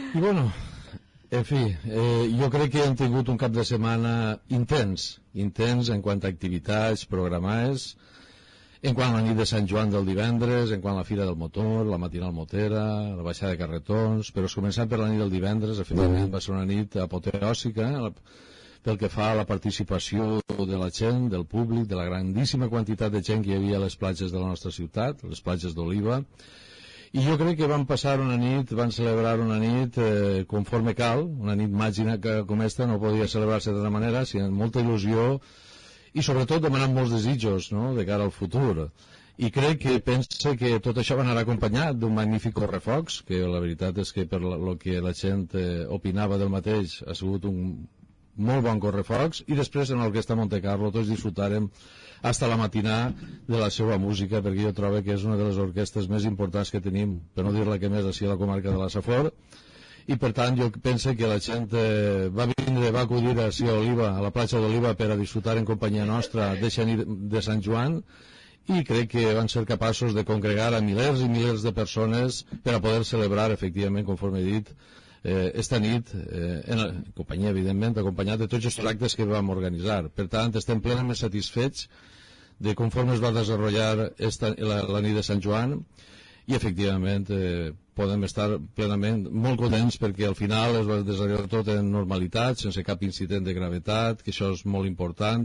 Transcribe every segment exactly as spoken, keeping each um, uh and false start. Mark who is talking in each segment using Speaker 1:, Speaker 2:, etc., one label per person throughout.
Speaker 1: I bueno, en fi, eh, jo crec que hem tingut un cap de setmana intens, intens en quant a activitats programades, en quant a la nit de Sant Joan del divendres, en quant a la Fira del Motor, la matinal motera, la baixada de carretons, però començant per la nit del divendres, efectivament va ser una nit apoteòsica, la, pel que fa a la participació de la gent, del públic, de la grandíssima quantitat de gent que hi havia a les platges de la nostra ciutat, les platges d'Oliva, i jo crec que van passar una nit, van celebrar una nit eh, conforme cal, una nit màgica que com esta no podia celebrar-se d'altra manera, sinó amb molta il·lusió i sobretot demanant molts desitjos, no?, de cara al futur. I crec que pense que tot això va anar acompanyat d'un magnífic correfocs, que la veritat és que per el que la gent eh, opinava del mateix ha sigut un molt bon correfocs, i després en l'Orquestra Monte Carlo tots disfrutarem hasta la matinà de la seva música, perquè jo trobo que és una de les orquestres més importants que tenim, per no dir-la que més, així a la comarca de la Safor, i per tant jo penso que la gent eh, va vindre, va acudir així a Oliva, a la platja d'Oliva, per a disfrutar en companyia nostra d'eixa nit de Sant Joan, i crec que van ser capaços de congregar a milers i milers de persones per a poder celebrar, efectivament, conforme he dit, eh, esta nit, eh, en, en companyia, evidentment, acompanyat de tots els actes que vam organitzar. Per tant, estem plenament satisfets de conforme es va desenvolupar esta, la, la nit de Sant Joan, i efectivament eh, podem estar plenament molt contents perquè al final es va desenvolupar tot en normalitat, sense cap incident de gravetat, que això és molt important,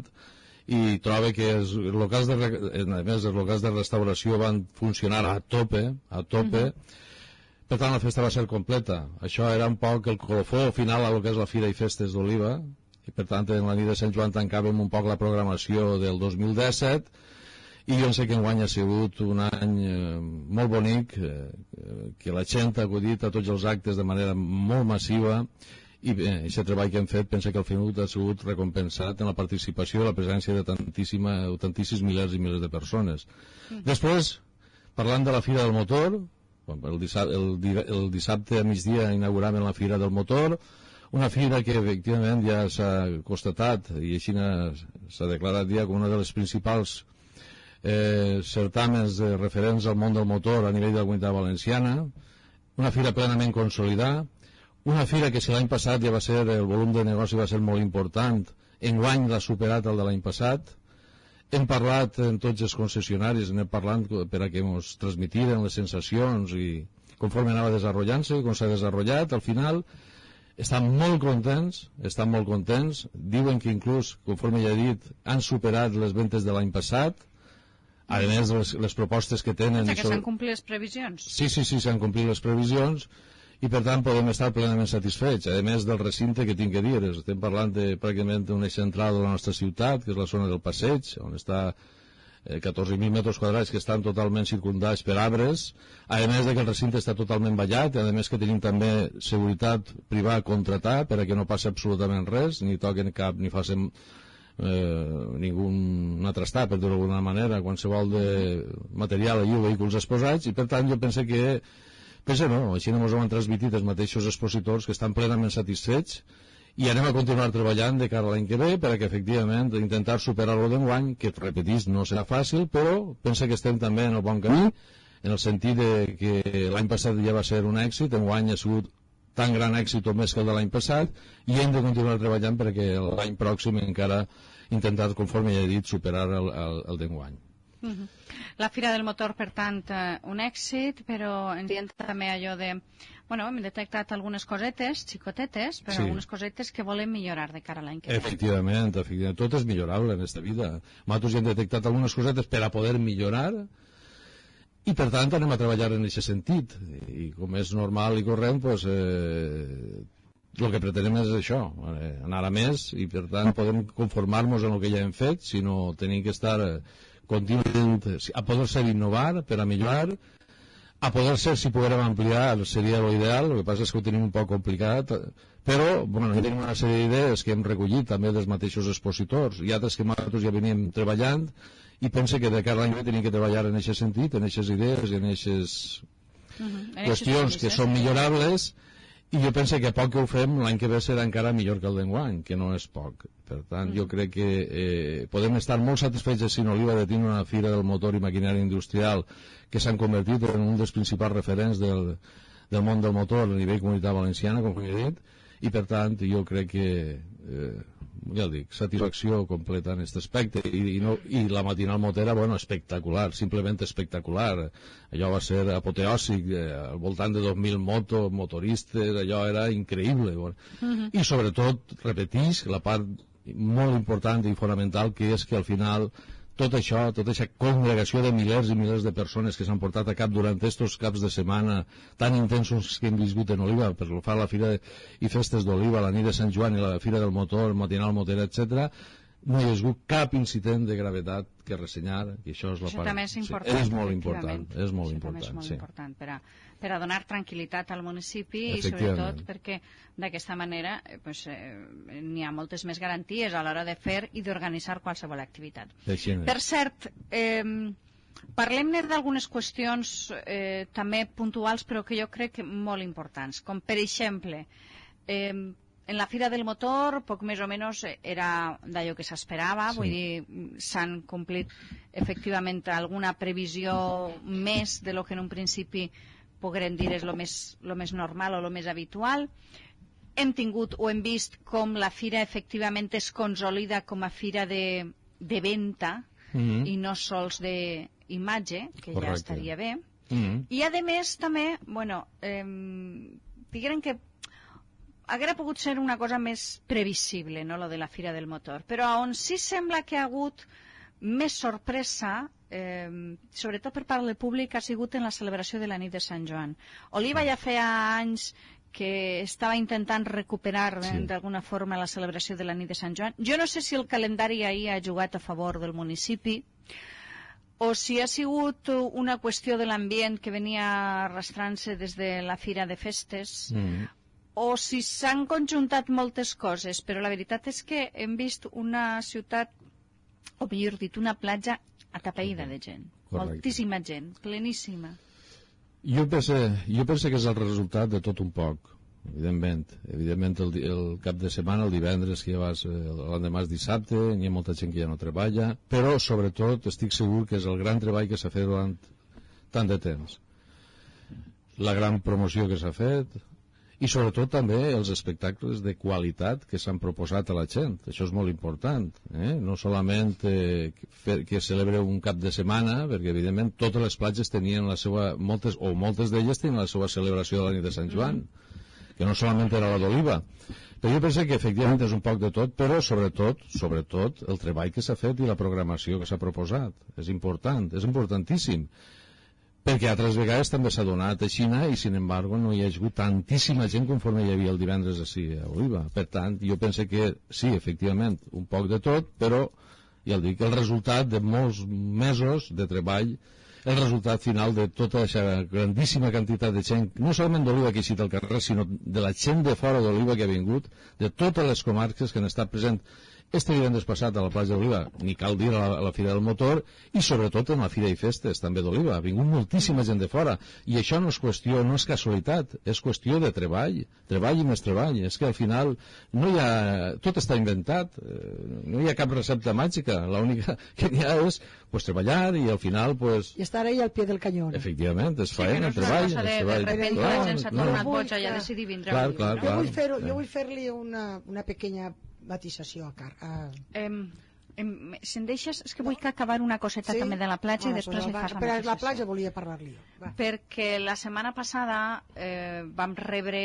Speaker 1: i trobo que els locals de, a més, els locals de restauració van funcionar a tope, a tope, mm-hmm. Per tant la festa va ser completa. Això era un poc el colofó final a lo que és la Fira i Festes d'Oliva, i per tant en la nit de Sant Joan tancàvem un poc la programació del dos mil disset, i jo sé que enguany ha sigut un any eh, molt bonic, eh, que la gent ha acudit a tots els actes de manera molt massiva, i bé, aquest treball que hem fet penso que al final ha sigut recompensat en la participació i la presència de tantíssima, tantíssims milers i milers de persones. Mm. Després, parlant de la Fira del Motor, el dissabte, el, el dissabte a migdia inauguràvem la Fira del Motor, una fira que efectivament ja s'ha constatat i així s'ha declarat ja com una de les principals eh, certàmens de referents al món del motor a nivell de la Comunitat Valenciana, una fira plenament consolidada, una fira que si l'any passat ja va ser, el volum de negoci va ser molt important, enguany l'ha superat el de l'any passat. Hem parlat en tots els concessionaris, hem parlat per a que ens transmitiren les sensacions i conforme anava desenvolupant-se, com s'ha desenvolupat, al final estan molt contents, estan molt contents, diuen que inclús, conforme ja he dit, han superat les ventes de l'any passat, a més les, les propostes que tenen...
Speaker 2: O sigui que s'han complit les previsions?
Speaker 1: Sí, sí, sí, s'han complit les previsions, i per tant podem estar plenament satisfets, a més del recinte que tinc que dir, estem parlant de pràcticament un eix central de la nostra ciutat, que és la zona del Passeig, on està eh, catorze mil metres quadrats que estan totalment circundats per arbres, a més de que el recinte està totalment vallat, a més que tenim també seguretat privada a contratar per a que no passi absolutament res, ni toquen cap, ni facin eh, ningú trastat, per dir-ho d'alguna manera, qualsevol de material i vehicles exposats, i per tant jo penso que Pensa no, així no ens ho han transmitit els mateixos expositors que estan plenament satisfets, i anem a continuar treballant de cara a l'any que ve per a que efectivament intentar superar-lo d'enguany, que repetís no serà fàcil, però pensa que estem també en el bon camí, en el sentit de que l'any passat ja va ser un èxit, enguany ha sigut tan gran èxit o més que el de l'any passat, i hem de continuar treballant perquè l'any pròxim encara intentar, conforme ja he dit, superar el, el, el d'enguany.
Speaker 2: Uh-huh. La Fira del Motor, per tant, un èxit, però ens dient també allò de... Bueno, hem detectat algunes cosetes, xicotetes, però sí. Algunes cosetes que volem millorar de cara a l'any que ve.
Speaker 1: Efectivament, efectivament, tot és millorable en aquesta vida. Nosaltres hem detectat algunes cosetes per a poder millorar, i per tant anem a treballar en aquest sentit. I com és normal i corrent, doncs... Eh, el que pretenem és això, eh, anar a més, i per tant podem conformar-nos en el que ja hem fet, sinó tenim que estar... Eh, contínuament, a poder ser innovar per a millorar, a poder ser si poguérem ampliar seria l'ideal, el que passa és que ho tenim un poc complicat, però bueno, tenim una sèrie d'idees que hem recollit també dels mateixos expositors i altres que nosaltres ja venim treballant, i pense que de cada any tenim que treballar en aquest sentit, en aquestes idees i en aquestes uh-huh. qüestions que són millorables, i jo penso que a poc que ho fem l'any que ve serà encara millor que el d'enguany, que no és poc. Per tant, jo crec que eh, podem estar molt satisfets si Oliva de tenir una fira del motor i maquinària industrial que s'han convertit en un dels principals referents del, del món del motor a nivell comunitat valenciana, com he dit, i per tant jo crec que eh, ja dic, satisfacció completa en aquest aspecte i, i, no, i la matinal motera, bueno, espectacular, simplement espectacular, allò va ser apoteòsic, eh, al voltant de dos mil motos, motoristes, allò era increïble, bueno. Uh-huh. I sobretot repetís la part molt important i fonamental, que és que al final tot això, tota aquesta congregació de milers i milers de persones que s'han portat a cap durant estos caps de setmana tan intensos que hem viscut en Oliva, per lo fa la Fira de, i Festes d'Oliva, la nit de Sant Joan i la Fira del Motor, matinal motera, etcètera, no hi ha hagut cap incident de gravetat que ressenyar, i això és la
Speaker 2: això
Speaker 1: part...
Speaker 2: també és important.
Speaker 1: Sí, és molt important, és molt
Speaker 2: això
Speaker 1: important,
Speaker 2: és molt
Speaker 1: sí.
Speaker 2: important per a, per a donar tranquil·litat al municipi i sobretot perquè d'aquesta manera eh, pues, eh, n'hi ha moltes més garanties a l'hora de fer i d'organitzar qualsevol activitat. Per cert, eh, parlem-ne d'algunes qüestions eh, també puntuals però que jo crec que molt importants, com per exemple... Eh, en la Fira del Motor, poc més o menys era d'allò que s'esperava, sí. Vull dir, s'han complit efectivament alguna previsió més de lo que en un principi podrem dir és lo més, lo més normal o lo més habitual. Hem tingut o hem vist com la Fira efectivament es consolida com a Fira de, de venda mm-hmm. i no sols d'imatge, que Correcte. Ja estaria bé. Mm-hmm. I a més també, bueno, eh, diguem que hauria pogut ser una cosa més previsible, no, lo de la Fira del Motor, però on sí sembla que ha hagut més sorpresa, eh, sobretot per part del públic, ha sigut en la celebració de la nit de Sant Joan. Oliva ja feia anys que estava intentant recuperar sí. d'alguna forma la celebració de la nit de Sant Joan. Jo no sé si el calendari ahir ha jugat a favor del municipi o si ha sigut una qüestió de l'ambient que venia arrastrant-se des de la Fira de Festes, mm. o si s'han conjuntat moltes coses, però la veritat és que hem vist una ciutat, o millor dit, una platja atapeïda de gent. Correcte. Moltíssima gent, pleníssima.
Speaker 1: Jo penso, jo penso que és el resultat de tot un poc, evidentment. Evidentment el, el cap de setmana, el divendres, que ja vas, l'endemà és dissabte, hi ha molta gent que ja no treballa, però sobretot estic segur que és el gran treball que s'ha fet durant tant de temps. La gran promoció que s'ha fet, i sobretot també els espectacles de qualitat que s'han proposat a la gent. Això és molt important, eh? No solament eh, fer, que celebre un cap de setmana, perquè evidentment totes les platges tenien la seva, moltes, o moltes d'elles tenien la seva celebració de la nit de Sant Joan, que no solament era la d'Oliva. Però jo penso que efectivament és un poc de tot, però sobretot, sobretot el treball que s'ha fet i la programació que s'ha proposat. És important, és importantíssim. Perquè altres vegades també s'ha donat a Xina i, sin embargo, no hi ha hagut tantíssima gent conforme hi havia el divendres així a Oliva. Per tant, jo penso que sí, efectivament, un poc de tot, però, ja el dic, el resultat de molts mesos de treball, el resultat final de tota aquesta grandíssima quantitat de gent, no solament d'Oliva que ha eixit al carrer, sinó de la gent de fora d'Oliva que ha vingut, de totes les comarques que han estat presents este divendres passat a la platja d'Oliva, ni cal dir a la, a la Fira del Motor, i sobretot en la Fira i Festes també d'Oliva. Ha vingut moltíssima gent de fora, i això no és qüestió, no és casualitat, és qüestió de treball, treball i més treball. És que al final no hi ha, tot està inventat, no hi ha cap recepta màgica, l'única que hi ha és pues, treballar i al final pues...
Speaker 3: i estar ahí al pie del cañón.
Speaker 1: Efectivament, és faena, sí, treball.
Speaker 2: Sí, de, de repente la gent s'ha tornat boja i ha decidit vindre
Speaker 1: clar,
Speaker 2: a
Speaker 1: clar,
Speaker 2: no?
Speaker 1: clar,
Speaker 3: jo vull fer-li fer, fer una, una pequeña matisació a car. A...
Speaker 2: Em, em, si em deixes, és que vull que acabar una coseta sí? també de la platja ah, i després li fas la
Speaker 3: matisació. Per la platja volia parlar-li.
Speaker 2: Perquè la setmana passada eh, vam rebre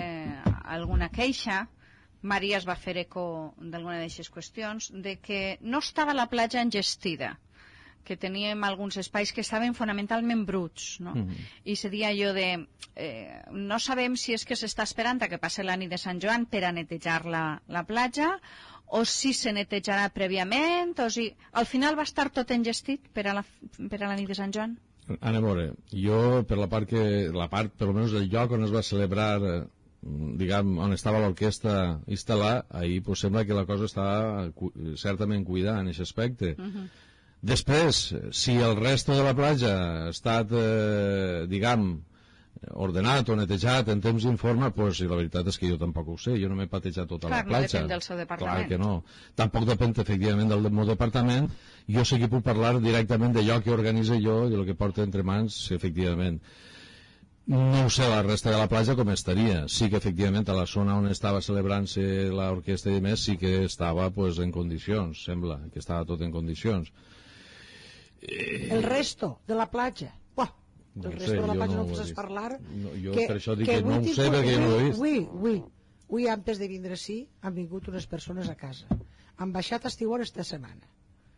Speaker 2: alguna queixa, Maria es va fer eco d'alguna d'aquestes qüestions, de que no estava la platja engestida, que teníem alguns espais que estaven fonamentalment bruts, no? Mm-hmm. I se dia allò de eh, no sabem si és que s'està esperant a que passi la nit de Sant Joan per a netejar la, la platja o si se netejarà prèviament o si... Al final va estar tot engestit per a la, per a la nit de Sant Joan?
Speaker 1: Anem a veure, jo per la part que la part, per almenys el lloc on es va celebrar eh, diguem, on estava l'orquestra instal·lar, ahir pues, sembla que la cosa està cu certament cuidada en aquest aspecte. Mm-hmm. Després, si el resto de la platja ha estat, eh, diguem, ordenat o netejat en temps d'informe, doncs la veritat és que jo tampoc ho sé. Jo no m'he patejat tota
Speaker 2: Clar,
Speaker 1: la platja.
Speaker 2: Clar, no depèn del seu departament.
Speaker 1: Clar que no. Tampoc depèn, efectivament, del meu departament. Jo sí que puc parlar directament d'allò que organitzo jo i del que porto entre mans, efectivament. No ho sé, la resta de la platja com estaria. Sí que efectivament a la zona on estava celebrant-se l'orquestra i més sí que estava pues, en condicions, sembla que estava tot en condicions.
Speaker 3: Eh... El resto de la platja, buah,
Speaker 1: no
Speaker 3: el resto
Speaker 1: sé,
Speaker 3: de la platja
Speaker 1: no,
Speaker 3: no em fes parlar.
Speaker 1: No, jo
Speaker 3: que,
Speaker 1: per això dic
Speaker 3: que,
Speaker 1: que no ho sé perquè no ho he vist.
Speaker 3: Avui, avui, avui antes de vindre així han vingut unes persones a casa. Han baixat a estiuar esta setmana.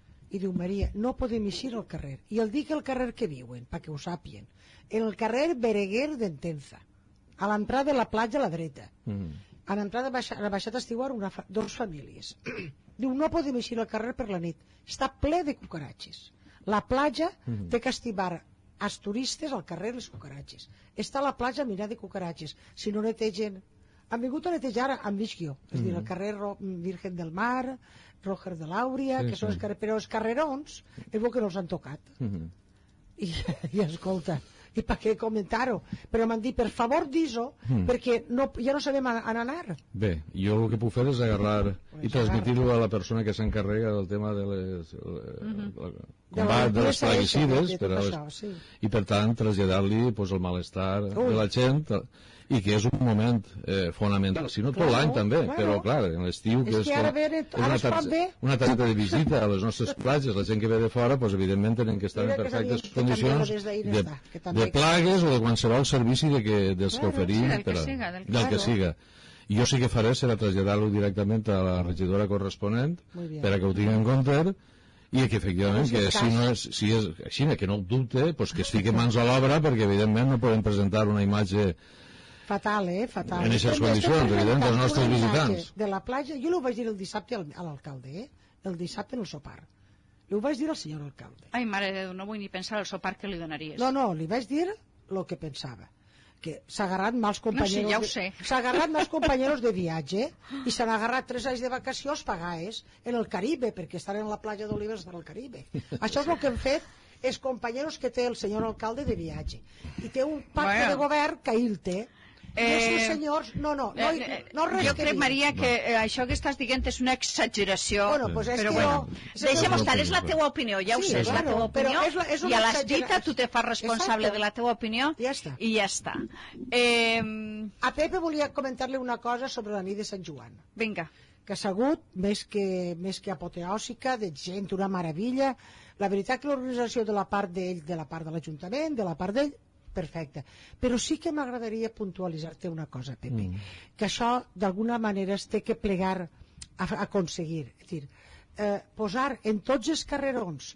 Speaker 3: I diu, Maria, no podem eixir al carrer. I el dic el carrer que viuen, perquè ho sàpien. En el carrer Berenguer d'Entenza, a l'entrada de la platja a la dreta. Mm. A l'entrada ha baixat a estiuar una fa... dos famílies. Diu, no podem eixir al carrer per la nit. Està ple de cucaratges. La platja mm. té que estibar als turistes al carrer les cucaratges. Està a la platja mirant de cucaratges. Si no netegen... Han vingut a netejar amb Vixquio, és a dir, el carrer Virgen del Mar, Roger de l'Àuria, sí, que són sí. els carrers, però els carrerons és bo que no els han tocat. Uh -huh. I, I escolta, i per què comentar-ho? Però m'han dit, per favor, dis-ho, uh -huh. perquè no, ja no sabem on anar.
Speaker 1: Bé, jo el que puc fer és agarrar pues i transmitir-ho a la persona que s'encarrega del tema de les... Uh -huh. combat de, de les plaguicides, de per això, sí. I per tant traslladar-li pues, el malestar Ui. de la gent... i que és un moment eh, fonamental, si no tot l'any també, claro. Però clar, en l'estiu que és, que
Speaker 3: ara ve,
Speaker 1: és una, targeta, una targeta de visita a les nostres platges, la gent que ve de fora pues, evidentment tenen que estar Mira en perfectes que condicions de, de plagues o de qualsevol servici de que, dels claro, que oferim
Speaker 2: sí, del,
Speaker 1: per
Speaker 2: que
Speaker 1: a,
Speaker 2: siga, del,
Speaker 1: del
Speaker 2: claro.
Speaker 1: que siga. I jo sí que faré serà traslladar-lo directament a la regidora corresponent per a que ho tingui en compte i que efectivament que si, no és, si és així, que no ho dubte pues, que es fiqui mans a l'obra perquè evidentment no podem presentar una imatge
Speaker 3: fatal, eh? Fatal.
Speaker 1: En aquestes condicions, evident, dels nostres visitants.
Speaker 3: De la platja, jo ho vaig dir el dissabte a l'alcalde, eh? El dissabte en el sopar. Ho vaig dir al senyor alcalde.
Speaker 2: Ai, mare de Déu, no vull ni pensar el sopar que li donaries.
Speaker 3: No, no, li vaig dir el que pensava. Que s'ha agarrat mals companyeros...
Speaker 2: No, sí, ja ho sé.
Speaker 3: S'ha agarrat mals companyeros de viatge i s'han agarrat tres anys de vacacions pagades en el Caribe, perquè estan en la platja d'Olives del Caribe. Això és el que hem fet els companyeros que té el senyor alcalde de viatge. I té un pacte bueno. de govern que ell té. Eh, senyors, no, no, no,
Speaker 2: eh,
Speaker 3: no res
Speaker 2: jo
Speaker 3: que
Speaker 2: crec,
Speaker 3: dir.
Speaker 2: Maria, que eh, això que estàs dient és una exageració.
Speaker 3: Bueno, pues és
Speaker 2: però
Speaker 3: que
Speaker 2: bueno,
Speaker 3: no,
Speaker 2: deixem estar, és la teua opinió, ja ho
Speaker 3: sí,
Speaker 2: sé, és
Speaker 3: claro,
Speaker 2: la teua opinió,
Speaker 3: és la, és
Speaker 2: ja l'has dita, tu te fas responsable
Speaker 3: Exacto.
Speaker 2: de la teua opinió
Speaker 3: ja està.
Speaker 2: i ja està. Eh...
Speaker 3: A Pepe volia comentar-li una cosa sobre la nit de Sant Joan.
Speaker 2: Vinga.
Speaker 3: Que ha sigut més que, més que apoteòsica, de gent, una meravella. La veritat que l'organització de la part d'ell, de la part de l'Ajuntament, de la part d'ell, perfecte, però sí que m'agradaria puntualitzar-te una cosa, Pepe, mm. que això d'alguna manera es té que plegar a, a aconseguir, és dir, eh, posar en tots els carrerons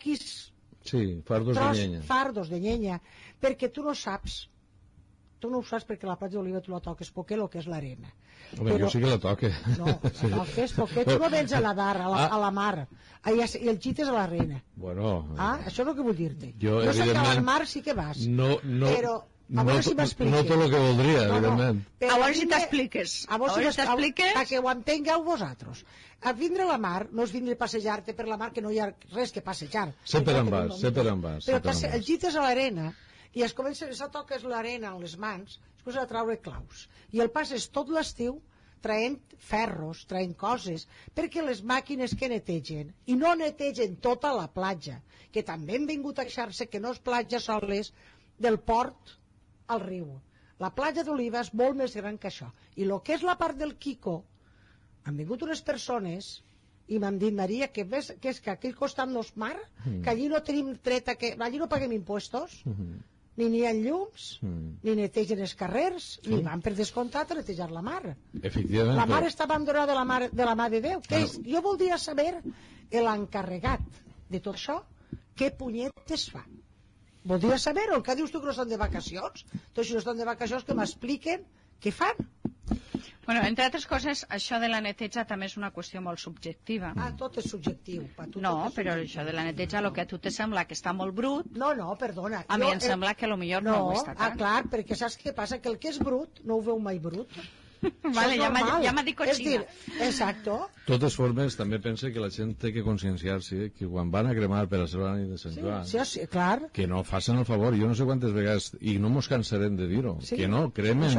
Speaker 3: X
Speaker 1: sí, fardos
Speaker 3: tros,
Speaker 1: de llenya
Speaker 3: fardos de llenya, perquè tu no saps tu no ho saps perquè la platja d'Oliva tu la toques poquet el que és l'arena.
Speaker 1: Home, però... jo sí que la toque.
Speaker 3: No, la toques poquet, tu no vens a nadar a la, ah. a la mar i el xites a l'arena.
Speaker 1: Bueno...
Speaker 3: Ah, això és el que vull dir-te.
Speaker 1: Jo,
Speaker 3: no
Speaker 1: evidentment...
Speaker 3: sé que al mar sí que vas.
Speaker 1: No, no...
Speaker 3: Però... A
Speaker 1: no,
Speaker 3: si
Speaker 1: no tot el que voldria, no, evidentment.
Speaker 2: No. A veure si t'expliques.
Speaker 3: A veure si t'expliques. Perquè ho entengueu vosaltres. A vindre a la mar no és vindre a passejar-te per la mar, que no hi ha res que passejar.
Speaker 1: Sempre en vas, sempre en vas.
Speaker 3: Però el gites a l'arena i es comença, es toques l'arena amb les mans, es comença a traure claus. I el passes tot l'estiu traient ferros, traient coses, perquè les màquines que netegen, i no netegen tota la platja, que també han vingut a queixar-se que no és platja soles del port al riu. La platja d'Oliva és molt més gran que això. I el que és la part del Quico, han vingut unes persones i m'han dit, Maria, que, ves, que és que aquell costat no és mar, mm. que allí no tenim treta, que allí no paguem impuestos, mm. ni n'hi ha llums, mm. ni netegen els carrers, sí. ni van per descomptat a netejar la mar.
Speaker 1: Efectivament.
Speaker 3: La mar però... està abandonada de la mar de, la mar de Déu. Que és, jo voldria saber l'encarregat de tot això, què punyetes fa. Voldria saber, o que dius tu que no estan de vacacions? Doncs si no estan de vacacions, que m'expliquen què fan.
Speaker 2: Bueno, entre altres coses, això de la neteja també és una qüestió molt subjectiva.
Speaker 3: Ah, tot és subjectiu. Tu
Speaker 2: no,
Speaker 3: tot és
Speaker 2: però
Speaker 3: subjectiu.
Speaker 2: Això de la neteja, el que a tu te sembla que està molt brut...
Speaker 3: No, no, perdona.
Speaker 2: A mi em eh, sembla que potser no, no ho està tant.
Speaker 3: Ah, clar, perquè saps què passa? Que el que és brut no ho veu mai brut.
Speaker 2: Vale, ja m'ha dit cochina.
Speaker 3: Exacto.
Speaker 1: De totes formes, també pense que la gent té que conscienciar-se que quan van a cremar per a la nit de Sant Joan,
Speaker 3: sí, sí, clar.
Speaker 1: que no facin el favor, jo no sé quantes vegades, i no mos cansarem de dir-ho, sí, que no cremen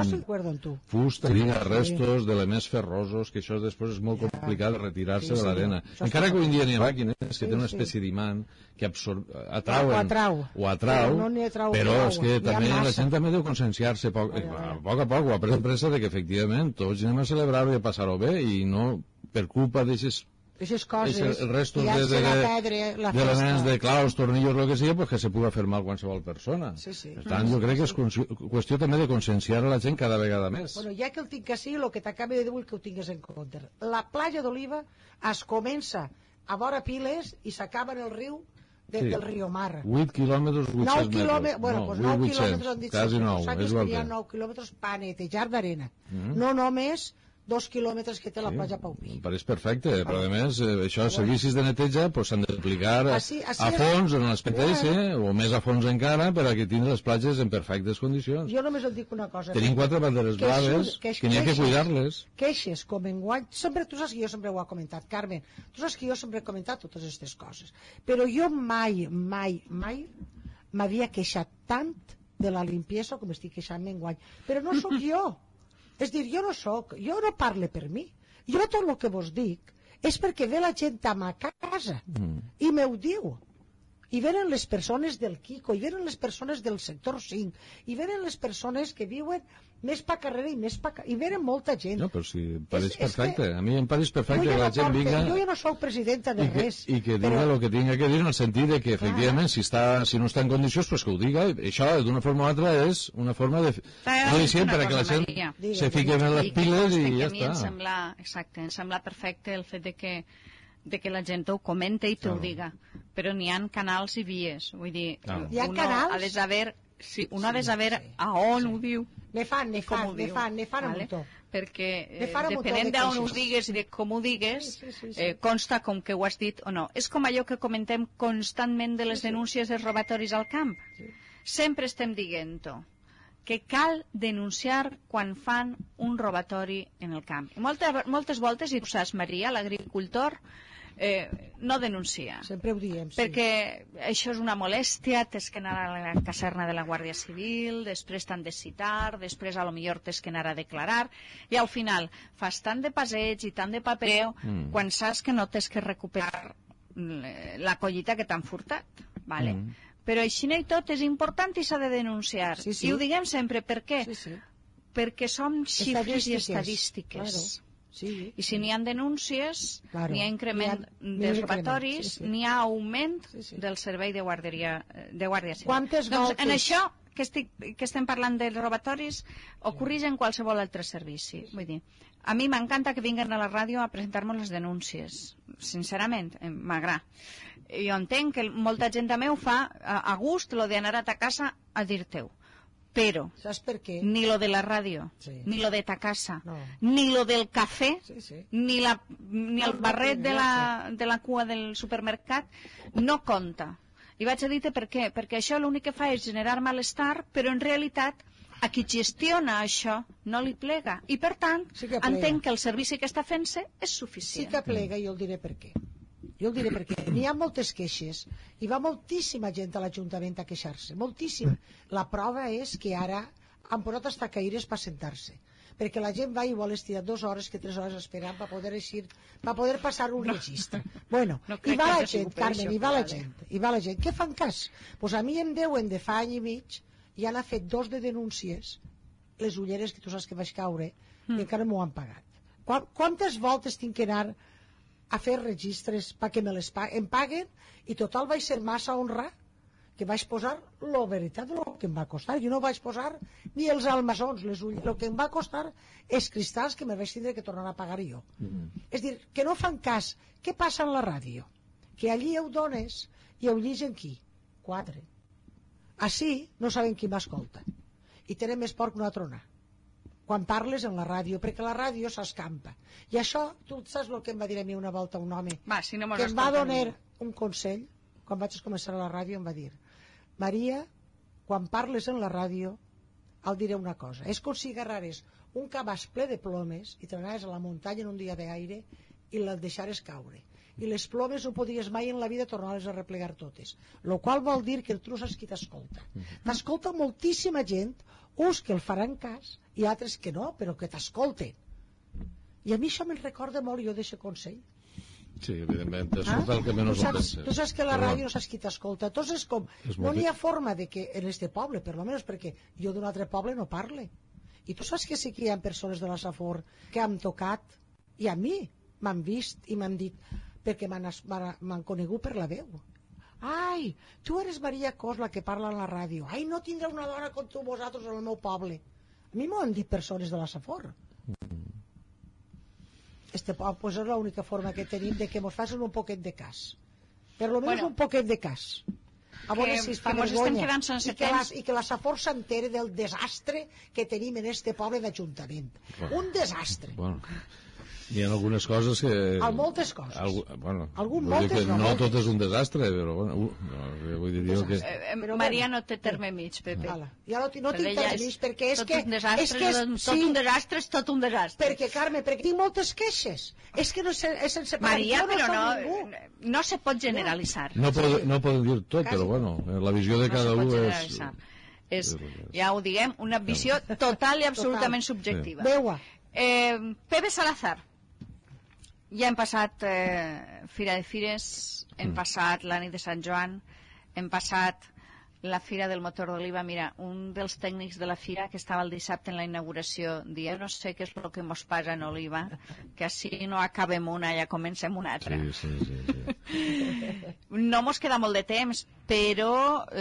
Speaker 1: fusta, sí, restos d'elements ferrosos, que això després és molt complicat de retirar-se sí, de l'arena. Sí, encara que avui en dia n'hi ha màquines que sí, tenen una espècie sí. d'imant que absor... atrauen, o atrau, o atrau però, no atrau però és que també la gent també deu conscienciar-se a poc, a poc a poc, o a pres pressa de que efectivament tots anem a celebrar-ho i a passar-ho bé i no per culpa d'aixes
Speaker 3: Aquestes coses,
Speaker 1: el restos de, de, de, de elements de claus, tornillos, el que sigui, pues que se pugui fer mal qualsevol persona.
Speaker 3: Sí, sí.
Speaker 1: Per tant, jo crec que és qüestió també de conscienciar a la gent cada vegada més.
Speaker 3: Bueno, ja que el tinc així, el que t'acabi de dir vull que ho tingues en compte. La platja d'Oliva es comença a vora Piles i s'acaba en el riu de, sí. del riu Mar.
Speaker 1: vuit quilòmetres, vuit-cents metres.
Speaker 3: Bueno, no, pues nou quilòmetres han dit.
Speaker 1: Quasi nou,
Speaker 3: és igual que... nou quilòmetres per netejar d'arena. Mm. No només dos quilòmetres que té la sí, platja Paupí.
Speaker 1: Em pareix perfecte, ah. però a més, eh, això, els servicis de neteja pues, s'han d'aplicar a, a fons en l'aspecte eh, o més a fons encara per a que tindre les platges en perfectes condicions.
Speaker 3: Jo només et dic una cosa.
Speaker 1: Tenim quatre banderes blaves que, que n'hi ha que cuidar-les.
Speaker 3: Queixes, com enguany, sempre, tu saps que jo sempre ho he comentat, Carmen, tu saps que jo sempre he comentat totes aquestes coses, però jo mai, mai, mai m'havia queixat tant de la limpiesa com estic queixant-me enguany, però no sóc jo. És dir, jo no soc, jo no parle per mi. Jo tot el que vos dic és perquè ve la gent a ma casa mm. i m'ho diu. I venen les persones del Quico, i venen les persones del sector cinc, i venen les persones que viuen més pa carrera i més pa... i venen molta gent.
Speaker 1: No, però si em pareix és, perfecte. És que... A mi em pareix perfecte que la
Speaker 3: no
Speaker 1: gent
Speaker 3: porte,
Speaker 1: vinga...
Speaker 3: Jo ja no soc presidenta de
Speaker 1: I que,
Speaker 3: res.
Speaker 1: I que diga el però... que tinga que dir en el sentit de que, efectivament, si, està, si no està en condicions, pues que ho diga. I això, d'una forma o altra, és una forma de... No dir sempre, perquè la gent Maria. se fiqui en les piles i, i ja està.
Speaker 2: Em sembla, exacte, em sembla perfecte el fet de que de que la gent ho comenta i t'ho no. diga, però n'hi ha canals i vies, vull dir,
Speaker 3: no. Hi ha canals?
Speaker 2: Ha de saber, sí, un ha de saber sí, a on sí. ho diu.
Speaker 3: Ne fan, ne fan, ne fan, ne fan
Speaker 2: vale?
Speaker 3: un muntó.
Speaker 2: Perquè eh, depenent d'on ho digues i de com ho digues, sí, sí, sí, sí. Eh, consta com que ho has dit o no. És com allò que comentem constantment de les sí, sí. denúncies dels robatoris al camp. Sí. Sempre estem dient-ho, que cal denunciar quan fan un robatori en el camp. I moltes, moltes voltes, i tu saps, Maria, l'agricultor eh, no denuncia.
Speaker 3: Sempre ho diem, sí.
Speaker 2: Perquè això és una molèstia, tens que anar a la caserna de la Guàrdia Civil, després t'han de citar, després a lo millor tens que anar a declarar, i al final fas tant de passeig i tant de papereu mm. quan saps que no tens que recuperar la collita que t'han furtat, vale? Mm. Però així i tot és important i s'ha de denunciar. Sí, sí. I ho diguem sempre, per què? Sí, sí. Perquè som xifres i estadístiques. Claro. Sí. I si n'hi ha denúncies, claro. n'hi ha increment de robatoris, sí, sí. n'hi ha augment sí, sí. del servei de guàrdia, de guàrdia civil.
Speaker 3: Quantes
Speaker 2: doncs, en això que, estic, que estem parlant de robatoris ocorreix en qualsevol altre servici. Vull dir, a mi m'encanta que vinguen a la ràdio a presentar-me les denúncies. Sincerament, m'agrada. Jo entenc que molta gent també ho fa a gust, lo d'anar a ta casa a dir-te-ho. Però
Speaker 3: saps per què?
Speaker 2: Ni lo de la ràdio, sí. ni lo de ta casa,
Speaker 3: no.
Speaker 2: ni lo del cafè,
Speaker 3: sí, sí.
Speaker 2: ni, la, ni el barret de la, de la cua del supermercat no compta. I vaig a dir-te per què. Perquè això l'únic que fa és generar malestar, però en realitat a qui gestiona això no li plega. I per tant, sí que entenc que el servici que està fent-se és suficient.
Speaker 3: Sí que plega, i jo el diré per què. Jo el diré perquè n'hi ha moltes queixes i va moltíssima gent a l'Ajuntament a queixar-se, moltíssima. La prova és que ara han posat hasta caires per sentar-se, perquè la gent va i vol estirar dues hores que tres hores esperant per poder eixir, per poder passar un registre. Bueno,
Speaker 2: no
Speaker 3: i va la gent, Carmen, i va la gent, i va la gent. Què fan cas? Pues a mi em deuen de fa any i mig i han fet dos de denúncies, les ulleres que tu saps que vaig caure, mm. i encara m'ho han pagat. Quantes voltes tinc que anar a fer registres perquè me les pa em paguen, i total vaig ser massa honrat que vaig posar la veritat del que em va costar. Jo no vaig posar ni els almassons, les ulls. El que em va costar és cristalls que me vaig tindre que tornar a pagar jo. Mm-hmm. És dir, que no fan cas. Què passa en la ràdio? Que allí ho dones i ho lligen qui? Quatre. Així no saben qui m'escolta. I tenen més por que una trona quan parles en la ràdio, perquè la ràdio s'escampa. I això, tu saps el que em va dir a mi una volta un home,
Speaker 2: va, si no
Speaker 3: que em va donar un consell, quan vaig començar a la ràdio, em va dir: Maria, quan parles en la ràdio, al diré una cosa, és com si agarrares un cabàs ple de plomes i t'anaves a la muntanya en un dia d'aire i les deixares caure. I les plomes no podies mai en la vida tornar-les a replegar totes. Lo qual vol dir que tu no saps qui t'escolta. T'escolta moltíssima gent, uns que el faran cas i altres que no, però que t'escolten. I a mi això me'n recorda molt, jo deixo consell.
Speaker 1: Sí, evidentment, t'escolta el que menys ho penses.
Speaker 3: Tu saps que la ràdio no saps qui t'escolta. Entonces, com, no n'hi ha forma de que en este poble, per lo menos perquè jo d'un altre poble no parle. I tu saps que sí que hi ha persones de la Safor que han tocat, i a mi m'han vist i m'han dit, perquè m'han conegut per la veu. Ai, tu eres Maria Cos, la que parla a la ràdio. Ai, no tindrà una dona com tu vosaltres en el meu poble. A mi m'ho han dit persones de la Safor. Este poble, pues és l'única forma que tenim de que mos facin un poquet de cas. Per lo menos bueno, un poquet de cas. A veure si es fa vergonya. I que, la, I que la Safor s'entere del desastre que tenim en este poble d'Ajuntament. Bueno, un desastre.
Speaker 1: Bueno. Hi ha algunes coses que...
Speaker 3: Al moltes coses.
Speaker 1: Algu... Bueno,
Speaker 3: Algun moltes,
Speaker 1: no,
Speaker 3: no
Speaker 1: tot és un desastre, però bueno, uh, no, vull dir jo que...
Speaker 2: Eh, eh, Maria no té terme mig, Pepe.
Speaker 3: Vale. Ja no, no tinc terme mig, perquè és
Speaker 2: tot
Speaker 3: que...
Speaker 2: Un desastre,
Speaker 3: és que és,
Speaker 2: tot
Speaker 3: sí,
Speaker 2: un desastre és tot un desastre.
Speaker 3: Perquè, Carme, perquè tinc moltes queixes. És que no se, és sense
Speaker 2: Maria,
Speaker 3: no
Speaker 2: però no,
Speaker 3: ningú.
Speaker 2: no se pot generalitzar.
Speaker 1: No, pod, no poden dir tot, Quasi. Però bueno, la visió de cada
Speaker 2: no
Speaker 1: un és...
Speaker 2: és... Ja ho diguem, una visió total i absolutament
Speaker 3: total.
Speaker 2: subjectiva.
Speaker 3: Sí. Veua.
Speaker 2: Eh, Pepe Salazar. Ja hem passat eh, Fira de Fires, hem mm. passat la nit de Sant Joan, hem passat la Fira del Motor d'Oliva. Mira, un dels tècnics de la Fira que estava el dissabte en la inauguració dia, no sé què és el que mos passa en Oliva, que així no acabem una, ja comencem una altra.
Speaker 1: Sí, sí, sí, sí.
Speaker 2: No mos queda molt de temps, però...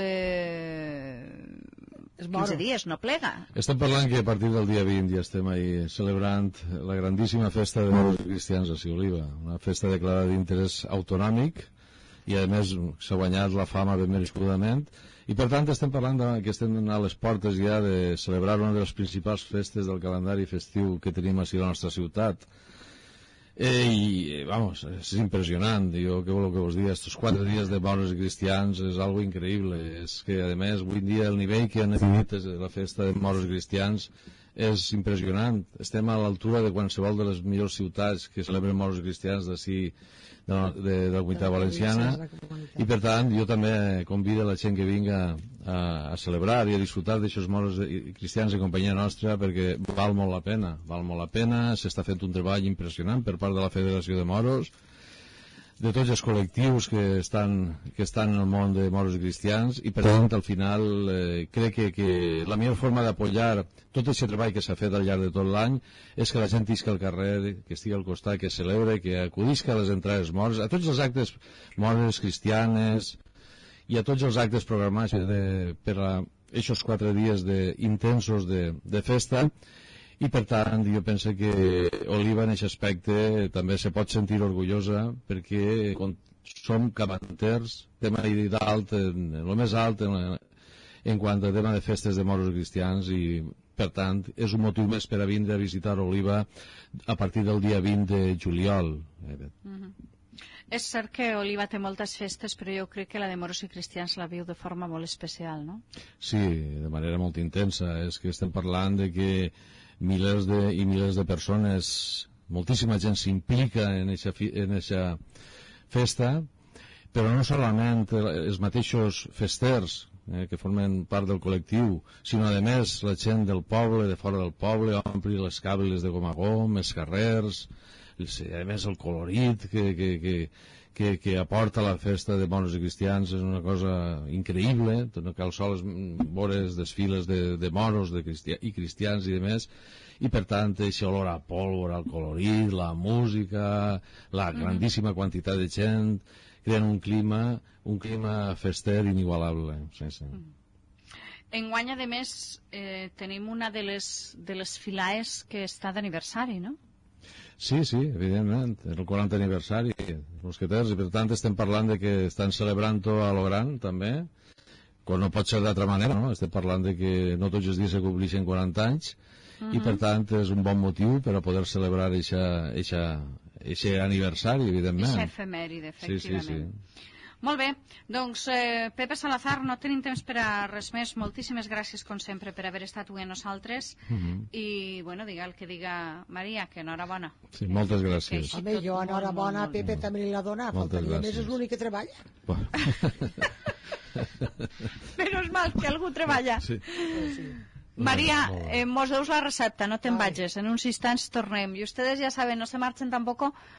Speaker 2: Eh, quinze dies, no plega.
Speaker 1: Estem parlant que a partir del dia vint ja estem ahí celebrant la grandíssima festa de moros cristians a Sioliva, una festa declarada d'interès autonòmic i a més s'ha guanyat la fama ben merescudament i per tant estem parlant de, que estem a les portes ja de celebrar una de les principals festes del calendari festiu que tenim així a la nostra ciutat. Eh, i, vamos, és impressionant. Jo, què voleu que vos digui, estos quatre dies de moros cristians és algo increïble. És que, a més, avui dia el nivell que han definit la festa de moros cristians és impressionant. Estem a l'altura de qualsevol de les millors ciutats que celebren moros cristians d'ací, de, de, de la Comunitat Valenciana, i per tant jo també convido la gent que vinga a, a celebrar i a disfrutar d'aixòs moros cristians en companyia nostra, perquè val molt la pena, val molt la pena, s'està fent un treball impressionant per part de la Federació de Moros, de tots els col·lectius que estan, que estan en el món de moros cristians, i per tant al final eh, crec que, que la millor forma d'apoyar tot aquest treball que s'ha fet al llarg de tot l'any és que la gent isca al carrer, que estigui al costat, que celebre, que acudisca a les entrades mores, a tots els actes mores cristianes i a tots els actes programats de, per a aquests quatre dies de, intensos de, de festa. I per tant jo penso que Oliva en aquest aspecte també se pot sentir orgullosa perquè som capanters, tema dalt, en el més alt en, en quant a tema de festes de moros cristians, i per tant és un motiu més per a vindre a visitar Oliva a partir del dia vint de juliol.
Speaker 2: Mm-hmm. És cert que Oliva té moltes festes, però jo crec que la de moros i cristians la viu de forma molt especial, no?
Speaker 1: Sí, de manera molt intensa. És que estem parlant de que milers de, i milers de persones, moltíssima gent s'implica en aquesta festa, però no solament els mateixos festers eh, que formen part del col·lectiu, sinó a més la gent del poble, de fora del poble, ompli les càbiles de gom a gom, els carrers, a més el colorit que, que, que, que, que aporta la festa de moros i cristians és una cosa increïble. No cal sols veure els desfiles de, de moros de cristià, i cristians i demés, i per tant aquest olor a pólvora, el colorit, la música, la grandíssima quantitat de gent creen un clima un clima fester inigualable. Sí, sí.
Speaker 2: Enguany, a més, eh, tenim una de les, de les filaes que està d'aniversari, no?
Speaker 1: Sí, sí, evidentment, és el quaranta aniversari dels Mosqueters, i per tant estem parlant de que estan celebrant-ho a lo gran, també, quan no pot ser d'altra manera, no? Estem parlant de que no tots els dies se complixen quaranta anys, uh-huh. I per tant és un bon motiu per a poder celebrar aquest aniversari, evidentment.
Speaker 2: Eixa efemèride, efectivament.
Speaker 1: Sí, sí, sí.
Speaker 2: Molt bé, doncs eh, Pepe Salazar, no tenim temps per a res més. Moltíssimes gràcies, com sempre, per haver estat avui amb nosaltres. Uh -huh. I, bueno, diga el que diga Maria, que enhorabona.
Speaker 1: Sí, moltes gràcies.
Speaker 3: Home, jo enhorabona a Pepe també li l'ha donat, faltaria més, és l'únic que treballa. Bueno.
Speaker 2: Menos mal que algú treballa. Sí. Sí. María, eh, mos deus la recepta, no te'n vagis. En uns instants tornem. I ustedes ja saben, no se marchen tampoco.